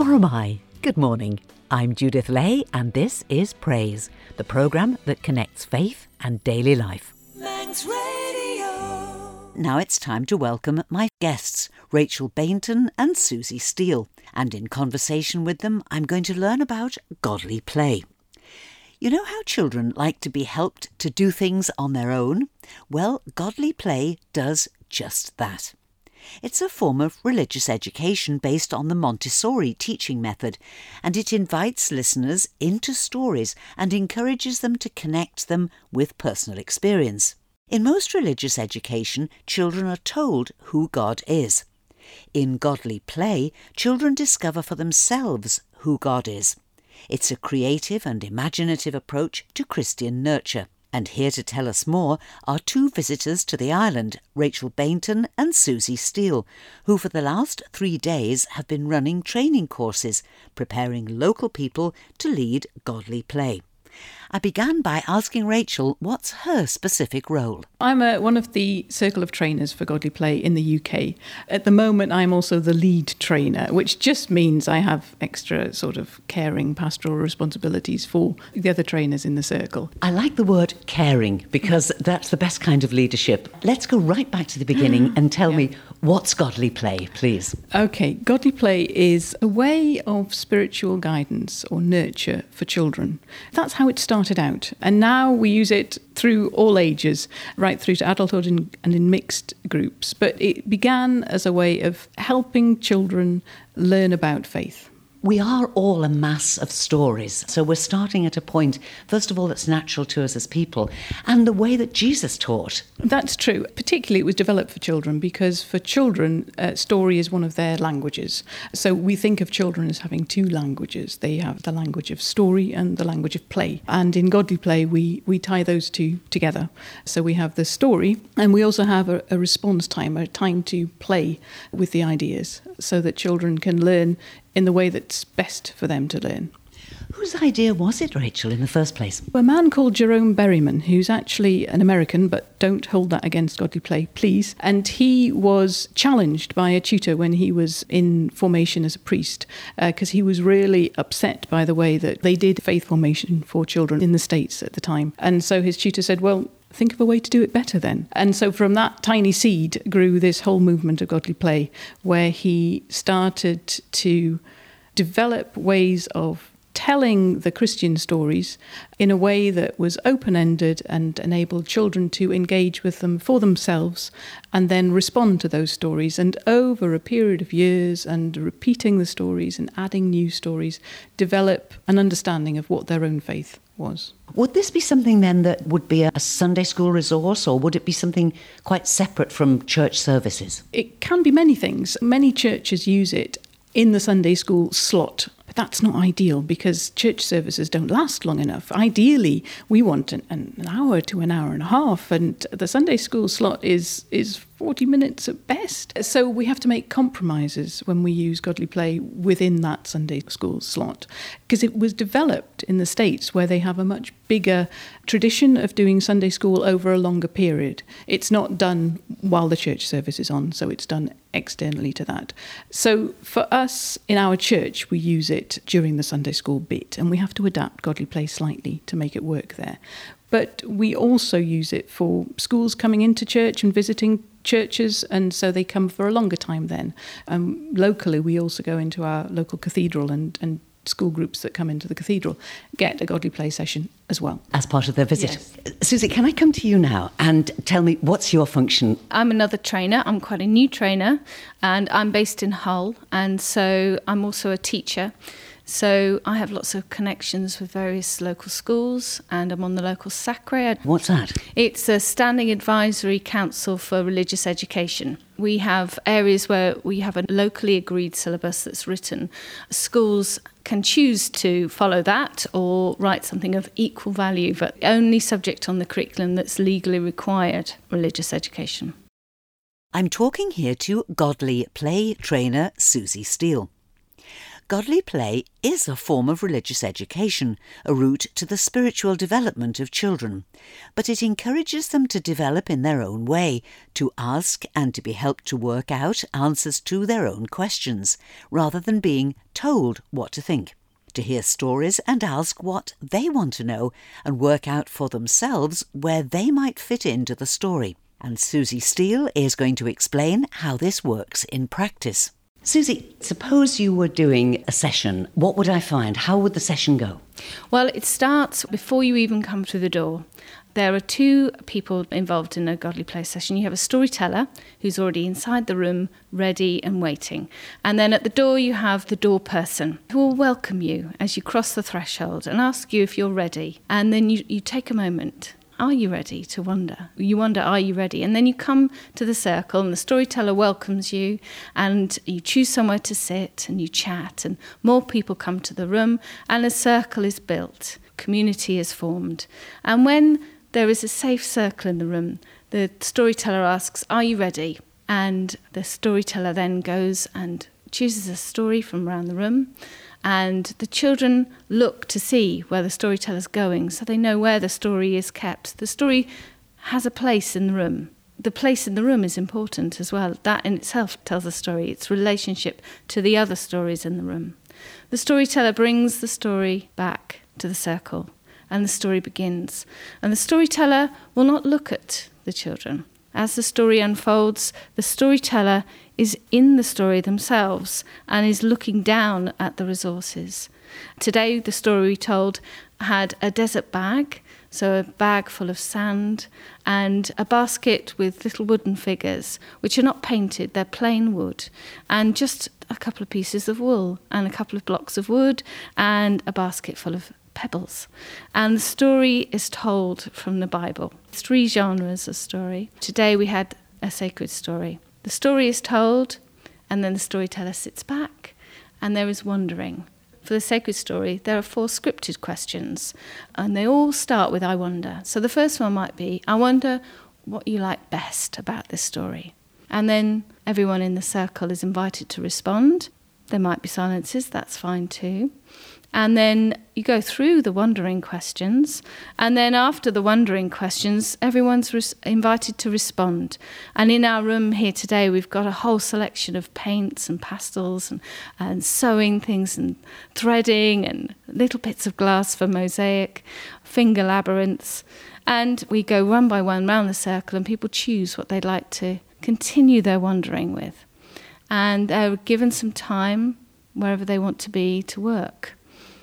Or am I? Good morning. I'm Judith Lay and this is Praise, the programme that connects faith and daily life. Manx Radio. Now it's time to welcome my guests, Rachel Bainton and Susie Steele. And in conversation with them, I'm going to learn about godly play. You know how children like to be helped to do things on their own? Well, godly play does just that. It's a form of religious education based on the Montessori teaching method, and it invites listeners into stories and encourages them to connect them with personal experience. In most religious education, children are told who God is. In godly play, children discover for themselves who God is. It's a creative and imaginative approach to Christian nurture. And here to tell us more are two visitors to the island, Rachel Bainton and Susie Steele, who for the last 3 days have been running training courses, preparing local people to lead godly play. I began by asking Rachel what's her specific role. I'm one of the Circle of Trainers for Godly Play in the UK. At the moment, I'm also the lead trainer, which just means I have extra sort of caring pastoral responsibilities for the other trainers in the circle. I like the word caring because that's the best kind of leadership. Let's go right back to the beginning and tell me what's godly play, please. Okay, godly play is a way of spiritual guidance or nurture for children. That's how it started out. And now we use it through all ages, right through to adulthood and in mixed groups. But it began as a way of helping children learn about faith. We are all a mass of stories, so we're starting at a point, first of all, that's natural to us as people, and the way that Jesus taught. That's true. Particularly it was developed for children because for children, story is one of their languages. So we think of children as having two languages. They have the language of story and the language of play. And in godly play, we tie those two together. So we have the story and we also have a response time, a time to play with the ideas so that children can learn in the way that's best for them to learn. Whose idea was it, Rachel, in the first place? A man called Jerome Berryman, who's actually an American, but don't hold that against godly play, please. And he was challenged by a tutor when he was in formation as a priest, because he was really upset by the way that they did faith formation for children in the States at the time. And so his tutor said, well, think of a way to do it better then. And so from that tiny seed grew this whole movement of godly play, where he started to develop ways of telling the Christian stories in a way that was open-ended and enabled children to engage with them for themselves and then respond to those stories. And over a period of years and repeating the stories and adding new stories, develop an understanding of what their own faith was. Would this be something then that would be a Sunday school resource, or would it be something quite separate from church services? It can be many things. Many churches use it in the Sunday school slot. But that's not ideal because church services don't last long enough. Ideally, we want an hour to an hour and a half, and the Sunday school slot is 40 minutes at best. So we have to make compromises when we use godly play within that Sunday school slot, because it was developed in the States where they have a much bigger tradition of doing Sunday school over a longer period. It's not done while the church service is on, so it's done externally to that. So for us in our church, we use it during the Sunday school bit, and we have to adapt godly play slightly to make it work there. But we also use it for schools coming into church and visiting churches, and so they come for a longer time then. Locally, we also go into our local cathedral and school groups that come into the cathedral get a godly play session as well. As part of their visit. Yes. Susie, can I come to you now and tell me what's your function? I'm another trainer. I'm quite a new trainer and I'm based in Hull, and so I'm also a teacher. So I have lots of connections with various local schools and I'm on the local SACRE. What's that? It's a Standing Advisory Council for Religious Education. We have areas where we have a locally agreed syllabus that's written. Schools can choose to follow that or write something of equal value, but only subject on the curriculum that's legally required religious education. I'm talking here to godly play trainer Susie Steele. Godly play is a form of religious education, a route to the spiritual development of children. But it encourages them to develop in their own way, to ask and to be helped to work out answers to their own questions, rather than being told what to think. To hear stories and ask what they want to know and work out for themselves where they might fit into the story. And Susie Steele is going to explain how this works in practice. Susie, suppose you were doing a session. What would I find? How would the session go? Well, it starts before you even come through the door. There are two people involved in a Godly Play session. You have a storyteller who's already inside the room, ready and waiting. And then at the door you have the door person who will welcome you as you cross the threshold and ask you if you're ready. And then you take a moment. Are you ready to wonder? You wonder, are you ready? And then you come to the circle and the storyteller welcomes you and you choose somewhere to sit and you chat and more people come to the room and a circle is built. Community is formed. And when there is a safe circle in the room, the storyteller asks, are you ready? And the storyteller then goes and chooses a story from around the room. And the children look to see where the storyteller's going so they know where the story is kept. The story has a place in the room. The place in the room is important as well. That in itself tells a story, its relationship to the other stories in the room. The storyteller brings the story back to the circle and the story begins. And the storyteller will not look at the children. As the story unfolds, the storyteller is in the story themselves and is looking down at the resources. Today, the story we told had a desert bag, so a bag full of sand, and a basket with little wooden figures, which are not painted, they're plain wood, and just a couple of pieces of wool, and a couple of blocks of wood, and a basket full of pebbles. And the story is told from the Bible. 3 genres of story. Today we had a sacred story. The story is told, and then the storyteller sits back, and there is wondering. For the sacred story, there are 4 scripted questions, and they all start with I wonder. So the first one might be, I wonder what you like best about this story. And then everyone in the circle is invited to respond. There might be silences, that's fine too. And then you go through the wondering questions, and then after the wondering questions, everyone's invited to respond. And in our room here today, we've got a whole selection of paints and pastels and sewing things and threading and little bits of glass for mosaic, finger labyrinths. And we go one by one round the circle, and people choose what they'd like to continue their wandering with. And they're given some time, wherever they want to be, to work.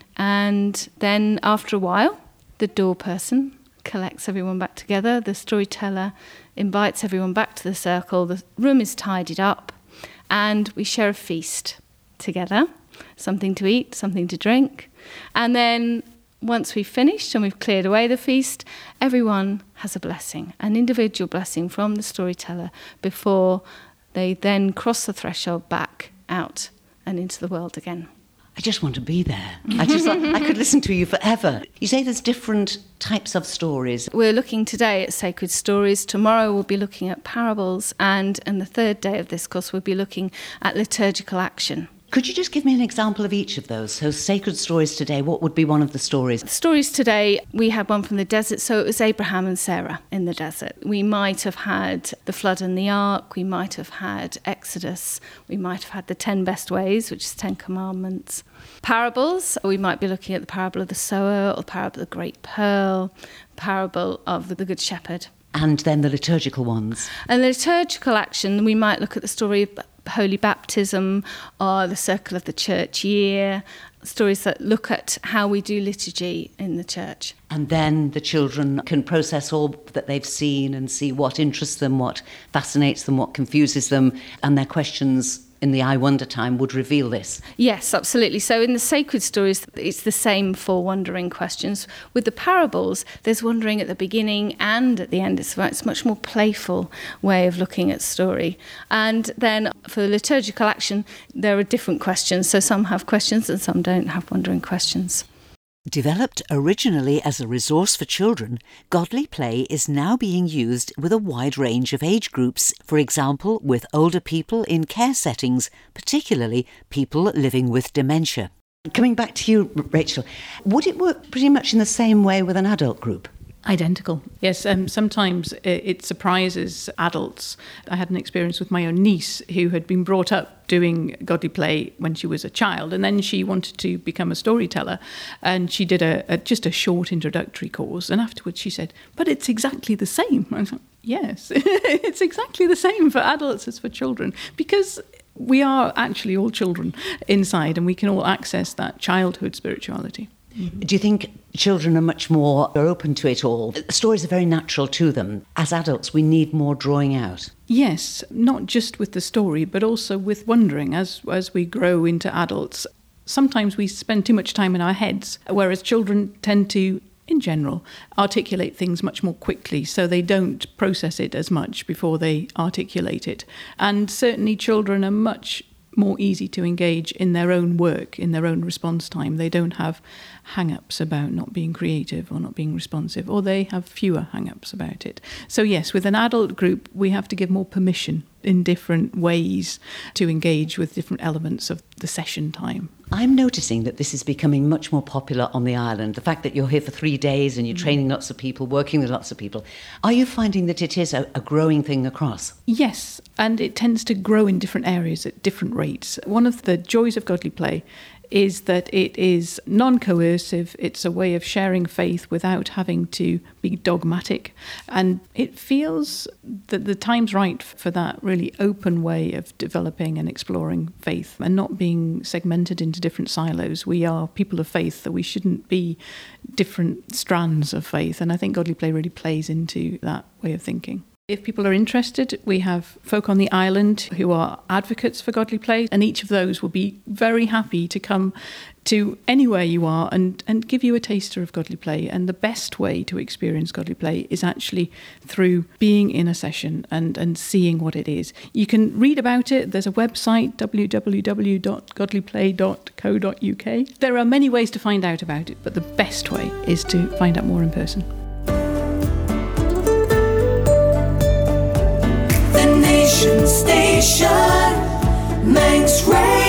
And then after a while, the door person collects everyone back together. The storyteller invites everyone back to the circle. The room is tidied up and we share a feast together, something to eat, something to drink. And then once we've finished and we've cleared away the feast, everyone has a blessing, an individual blessing from the storyteller before they then cross the threshold back out and into the world again. I just want to be there. I could listen to you forever. You say there's different types of stories. We're looking today at sacred stories. Tomorrow we'll be looking at parables. And the third day of this course we'll be looking at liturgical action. Could you just give me an example of each of those? So sacred stories today, what would be one of the stories? The stories today, we had one from the desert, so it was Abraham and Sarah in the desert. We might have had the flood and the ark, we might have had Exodus, we might have had the 10 best ways, which is 10 commandments. Parables, we might be looking at the parable of the sower, or the parable of the great pearl, parable of the good shepherd. And then the liturgical ones. And the liturgical action, we might look at the story of holy baptism or the circle of the church year, stories that look at how we do liturgy in the church. And then the children can process all that they've seen and see what interests them, what fascinates them, what confuses them, and their questions in the I wonder time would reveal this. Yes, absolutely. So in the sacred stories, it's the same 4 wondering questions. With the parables, there's wondering at the beginning and at the end. It's a much more playful way of looking at story. And then for liturgical action, there are different questions. So some have questions and some don't have wondering questions. Developed originally as a resource for children, Godly Play is now being used with a wide range of age groups, for example with older people in care settings, particularly people living with dementia. Coming back to you, Rachel, would it work pretty much in the same way with an adult group? Identical. Yes, sometimes it surprises adults. I had an experience with my own niece who had been brought up doing Godly Play when she was a child, and then she wanted to become a storyteller, and she did just a short introductory course, and afterwards she said, but it's exactly the same. I was like, yes, it's exactly the same for adults as for children, because we are actually all children inside, and we can all access that childhood spirituality. Do you think children are much more open to it all? Stories are very natural to them. As adults, we need more drawing out. Yes, not just with the story, but also with wondering as we grow into adults. Sometimes we spend too much time in our heads, whereas children tend to, in general, articulate things much more quickly, so they don't process it as much before they articulate it. And certainly children are much more easy to engage in their own work, in their own response time. They don't have hang-ups about not being creative or not being responsive, or they have fewer hang-ups about it. So yes, with an adult group, we have to give more permission in different ways to engage with different elements of the session time. I'm noticing that this is becoming much more popular on the island. The fact that you're here for 3 days and you're training lots of people, working with lots of people. Are you finding that it is a growing thing across? Yes, and it tends to grow in different areas at different rates. One of the joys of Godly Play is that it is non-coercive. It's a way of sharing faith without having to be dogmatic. And it feels that the time's right for that really open way of developing and exploring faith and not being segmented into different silos. We are people of faith, that we shouldn't be different strands of faith. And I think Godly Play really plays into that way of thinking. If people are interested, we have folk on the island who are advocates for Godly Play, and each of those will be very happy to come to anywhere you are and give you a taster of Godly Play. And the best way to experience Godly Play is actually through being in a session and seeing what it is. You can read about it. There's a website, www.godlyplay.co.uk. There are many ways to find out about it, but the best way is to find out more in person. Station, Manx Radio.